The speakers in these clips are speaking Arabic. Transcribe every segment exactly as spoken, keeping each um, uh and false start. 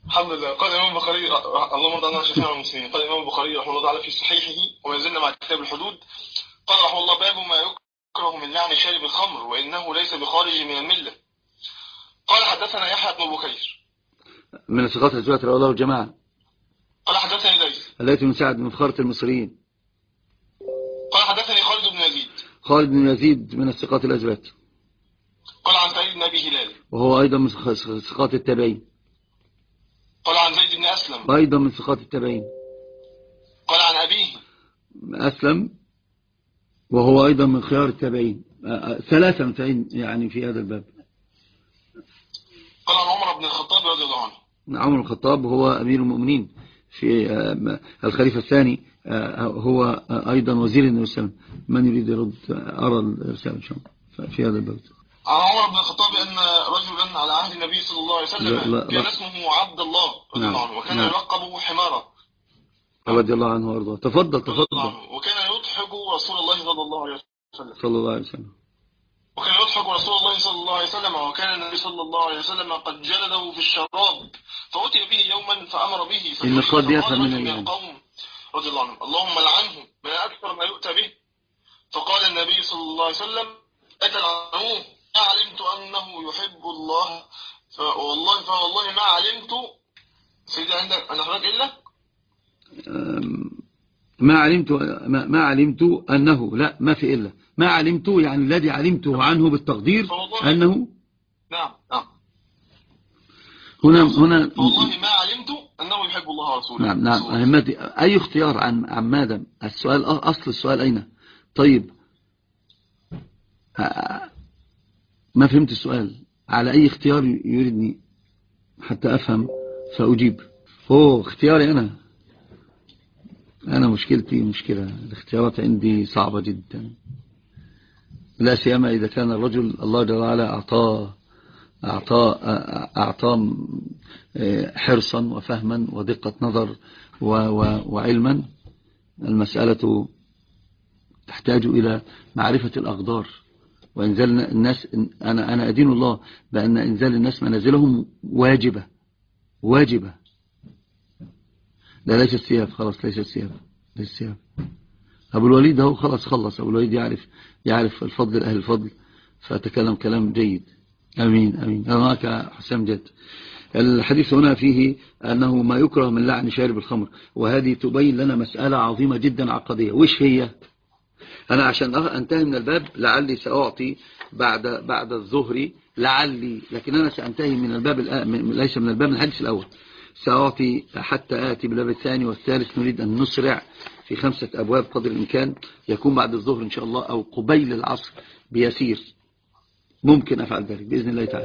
الحمد لله. قال الإمام البخاري اللهم ارض عنا شيخنا المسلمين. قال الإمام البخاري رحمه الله تعالى في صحيحه وما زلنا مع كتاب الحدود. قال رحمه الله: باب ما يكره من لعن شارب الخمر وإنه ليس بخارج من الملة. قال حدثنا يحيى بن بكير من الثقات الزوات رواه الله الجماعة. قال حدثني ليث الليث بن سعد من فخارة المصريين. قال حدثني خالد بن يزيد خالد بن يزيد من الثقات الأزوات. قال عن سعيد بن أبي هلال وهو أيضا من ثقات التابعين. قال عن زيد بن أسلم أيضا من ثقات التابعين. قال عن أبيه أسلم وهو أيضا من خيار التابعين. ثلاثة يعني في هذا الباب. قال عن عمر بن الخطاب رضي الله عنه. عمر بن الخطاب هو أمير المؤمنين في الخليفة الثاني، هو أيضا وزير النبي صلى الله عليه وسلم. من يريد يرد؟ أرى الرسالة إن شاء الله في هذا الباب. عن عمر بن الخطاب أن رجلا على عهد النبي صلى الله عليه وسلم لا لا كان لا. اسمه عبد الله رضي الله عنه وكان نعم. يلقب حمارا رضي الله عنه وارضاه. تفضل تفضل. وكان يضحك رسول الله صلى الله عليه وسلم صلى الله عليه وسلم وكان يضحك رسول الله صلى الله عليه وسلم وكان النبي صلى الله عليه وسلم قد جلده في الشراب فأتي به يوما فأمر به إن قد يفهم من القوم رضي الله عنه: اللهم لعنه من أكثر ما يؤتى به. فقال النبي صلى الله عليه وسلم: أتلعنوه؟ ما علمت أنه يحب الله فوالله فوالله ما علمت سيدي عندك أنا حضرتك إلا ما علمت ما, ما علمت أنه لا ما في إلا ما علمت يعني الذي علمته عنه بالتقدير أنه نعم نعم هنا هنا والله ما علمت أنه يحب الله ورسوله. نعم نعم أهمتي أي اختيار عن عن ماذا السؤال أصل السؤال أين؟ طيب ما فهمت السؤال. على أي اختيار يريدني حتى أفهم فأجيب. هو اختياري أنا أنا مشكلتي مشكلة الاختيارات عندي صعبة جدا، لا سيما إذا كان الرجل الله جل وعلا أعطاه أعطاه أعطاه حرصا وفهما ودقة نظر وعلما. المسألة تحتاج إلى معرفة الأقدار وإنزال الناس. أنا أنا أدين الله بأن إنزال الناس منازلهم واجبة واجبة. لا ليس السياف خلاص ليس السياف ليس السياف. أبو الوليد هو خلاص خلص. أبو الوليد يعرف يعرف الفضل أهل الفضل فتكلم كلام جيد. أمين أمين. أنا معك حسام جد. الحديث هنا فيه أنه ما يكره من لعن شارب الخمر، وهذه تبين لنا مسألة عظيمة جدا عقدية. وش هي؟ أنا عشان أنتهي من الباب لعلي سأعطي بعد بعد الظهر لعلي، لكن أنا سأنتهي من الباب ليس من الباب من الحديث الأول، سأعطي حتى آتي بالباب الثاني والثالث. نريد أن نسرع في خمسة أبواب قدر الإمكان، يكون بعد الظهر إن شاء الله أو قبيل العصر بيسير. ممكن أفعل ذلك بإذن الله تعالى.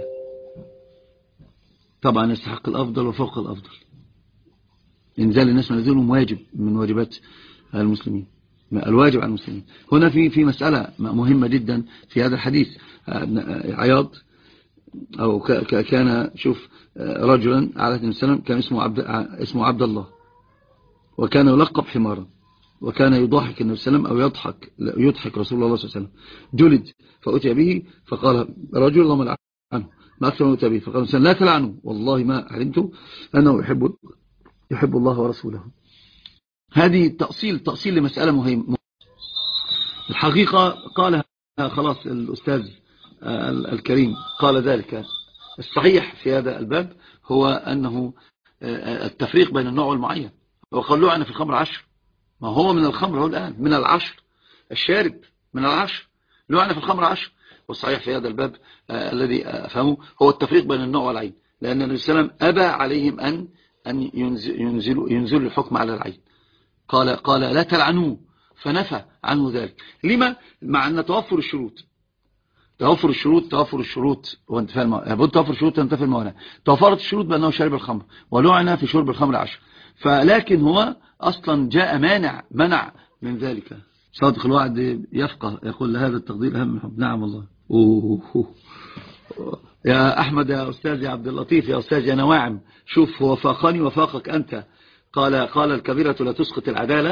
طبعا يستحق الأفضل وفوق الأفضل. إنزال الناس منازلهم واجب من واجبات المسلمين، الواجب على المسلمين. هنا في في مسألة مهمة جدا في هذا الحديث. عياض أو كان شوف رجلا عليه السلام كان اسمه عبد اسمه عبد الله وكان يلقب حمارا وكان يضحك النبي صلى الله عليه وسلم أو يضحك يضحك رسول الله صلى الله عليه وسلم. جلد فأتي به فقال رجل اللهم لعنه ما أكثر ما أتى به. فقال لا تلعنه والله ما علمت أنه يحب يحب الله ورسوله. هذه تأصيل تأصيل لمسألة مهمة. الحقيقة قالها خلاص الأستاذ الكريم قال ذلك. الصحيح في هذا الباب هو أنه التفريق بين النوع والمعين. وقال له أنا في الخمر عشر، ما هو من الخمر هو الآن من العشر، الشارب من العشر، له أنا في الخمر عشر. والصحيح في هذا الباب الذي أفهمه هو التفريق بين النوع والعين، لأن النبي صلى الله عليه وسلم أبى عليهم أن أن ينزلوا ينزلوا الحكم على العين. قال قال لا تلعنوه فنفى عنه ذلك. لما؟ مع أن توفر الشروط توفر الشروط توفر الشروط وانتفاء الموانع. لابد توفر الشروط وانتفاء الموانع. توفرت الشروط بأنه شرب الخمر ولعنى في شرب الخمر عشر. فلكن هو أصلا جاء مانع منع من ذلك. صادق الوعد يفقه يقول هذا التقدير أهم من حب. نعم والله. أوه أوه. يا أحمد يا أستاذ يا عبد اللطيف يا أستاذ يا نواعم، شوف هو فاقني وفاقك أنت. قال قال الكبيرة لا تسقط العدالة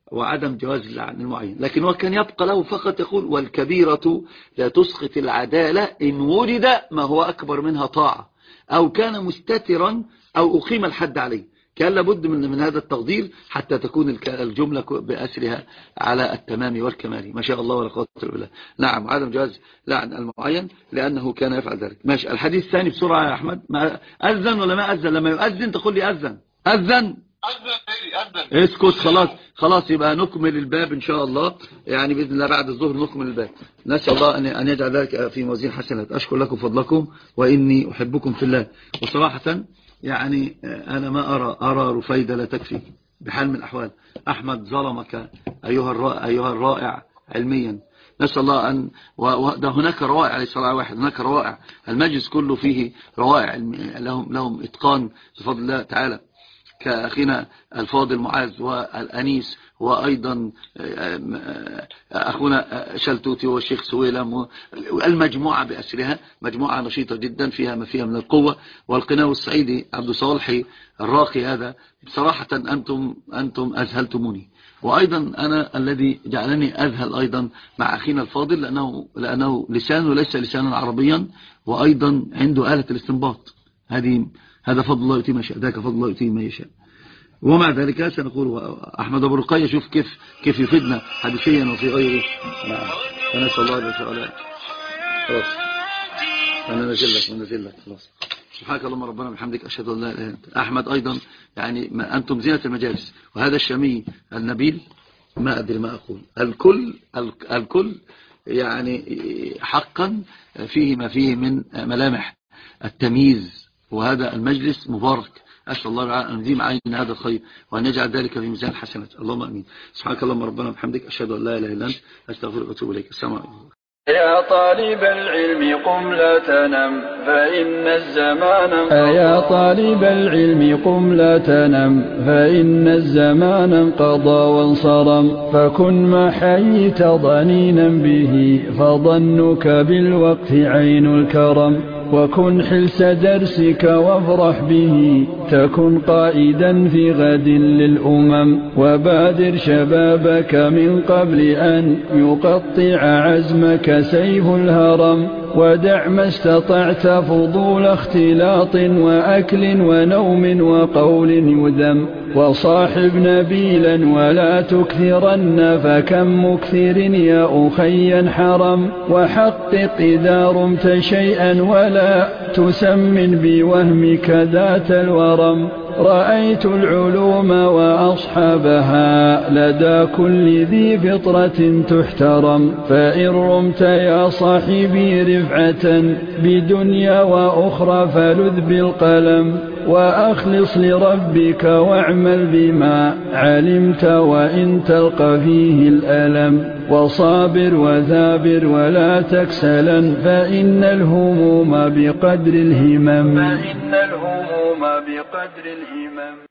وعدم جواز اللعن المعين. لكن هو كان يبقى له فقط يقول والكبيرة لا تسقط العدالة إن وجد ما هو أكبر منها طاعة أو كان مستترا أو أقيم الحد عليه. كان لابد من من هذا التقدير حتى تكون الجملة بأسرها على التمام والكمال. ما شاء الله ولا قوة إلا بالله. نعم عدم جواز لعن المعين لأنه كان يفعل ذلك. ماشي. الحديث الثاني بسرعة يا أحمد. ما أذن ولا ما أذن؟ لما يؤذن تقول لي أذن أذن اسكت. خلاص خلاص يبقى نكمل الباب إن شاء الله، يعني بإذن الله بعد الظهر نكمل الباب. نسأل الله أن يجعل ذلك في موازين حسنات. أشكر لكم فضلكم وإني أحبكم في الله. وصراحة يعني أنا ما أرى أرى رفيدة لا تكفي بحال من الأحوال. أحمد ظلمك أيها الرائع, أيها الرائع علميا. نسأل الله أن وده هناك روائع ليس رائع واحد، هناك روائع. المجلس كله فيه روائع لهم لهم إتقان بفضل الله تعالى، كأخينا الفاضل معاذ والأنيس، وأيضا أخونا شلتوتي والشيخ سويلم، المجموعة بأسرها مجموعة نشيطة جدا فيها ما فيها من القوة. والقناوي الصعيدي عبد صالحي الراقي هذا بصراحة أنتم, أنتم أذهلتموني. وأيضا أنا الذي جعلني أذهل أيضا مع أخينا الفاضل لأنه, لأنه لسانه ليس لسانا عربيا، وأيضا عنده آلة الاستنباط. هذه هذا فضل الله يؤتيه ما يشاء، ذاك فضل الله يؤتيه ما يشاء. ومع ذلك سنقول أحمد أبو رقية شوف كيف كيف يفيدنا حديثيا وفي غيره. نعم. فنسأل الله جل وعلا. خلاص أنا نزل لك ونزل لك خلاص. سبحانك اللهم ربنا وبحمدك أشهد أن لا إله إلا أنت. أحمد أيضا يعني ما أنتم زينة المجالس، وهذا الشمي النبيل ما أدري ما أقول. الكل الكل يعني حقا فيه ما فيه من ملامح التمييز، وهذا المجلس مبارك. أسأل الله أن يديم علينا هذا الخير وأن يجعل ذلك في ميزان الحسنات. اللهم أمين. سبحانك اللهم ربنا وبحمدك أشهد أن لا إله إلا أنت أستغفرك وأتوب إليك. السلام عليكم. يا طالب العلم قم لا تنم فإن الزمان يا طالب العلم قم لا تنم فإن الزمان انقضى وانصرم. فكن ما حييت ضنينا به فظنك بالوقت عين الكرم. وكن حلس درسك وافرح به تكن قائدا في غد للأمم. وبادر شبابك من قبل أن يقطع عزمك سيف الهرم. ودع ما استطعت فضول اختلاط وأكل ونوم وقول يذم. وصاحب نبيلا ولا تكثرن فكم مكثر يا أخي حرم. وحقق إذا رمت شيئا ولا تسمن بوهمك ذات الورم. رأيت العلوم وأصحابها لدى كل ذي فطرة تحترم. فإن رمت يا صاحبي رفعة بدنيا وأخرى فلذ بالقلم. وأخلص لربك واعمل بما علمت وإن تلقى فيه الألم. وصابر وثابر ولا تكسلا فإن الهموم بقدر الهمم. فإن الهموم بقدر الهمم.